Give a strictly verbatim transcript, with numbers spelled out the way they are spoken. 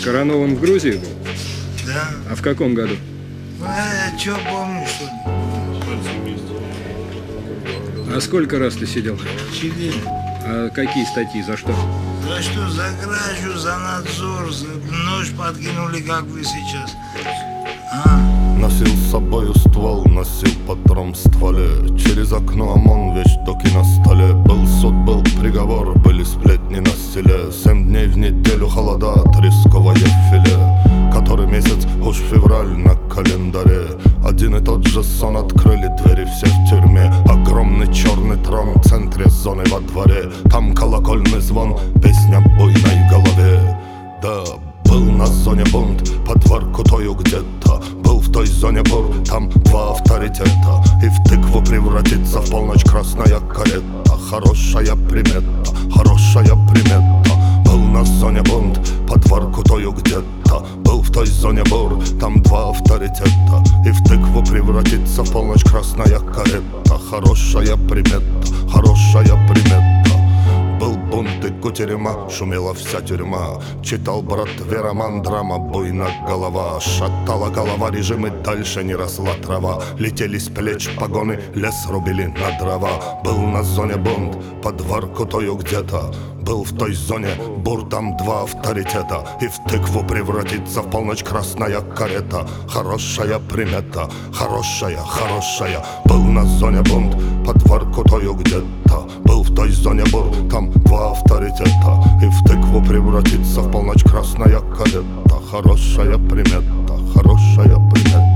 Коронован в Грузии был? Да. А в каком году? Ну, я что помню, что ли? А сколько раз ты сидел? Четыре. А какие статьи, за что? За что? За кражу, за надзор, за нож подкинули, как вы сейчас. А? Носил с собою ствол, носил патрон в стволе. Через окно ОМОН, вещдоки на столе. Был суд, был приговор, были сплетни на селе. Семь дней в неделю холода, тресковое филе. Который месяц, уж февраль на календаре. Один и тот же сон, открыли двери все в тюрьме. Огромный черный трон в центре зоны во дворе. Там колокольный звон, песня буйной голове. Да, был на зоне бунт, под Воркутою где-то. Был в той зоне бур, там два авторитета. И в тыкву превратится в полночь красная карета. Хорошая примета, хорошая примета. Был на зоне бунт, под Воркутою где-то. Был в той зоне бур, там два авторитета. И в тыкву превратится в полночь красная карета. Хорошая примета, хорошая примета. Был бунт и кутерьма, шумела вся тюрьма. Читал брат роман, драма, буйна голова. Шатала голова, режим, и дальше не росла трава. Летели с плеч погоны, лес рубили на дрова. Был на зоне бунт, под Воркутою где-то. Был в той зоне бур, там два авторитета. И в тыкву превратится в полночь красная карета. Хорошая примета, хорошая, хорошая. Был на зоне бунт, под Воркутою где-то. Был в той зоне бур, там два авторитета. И в тыкву превратится в полночь красная карета. Хорошая примета, хорошая примета.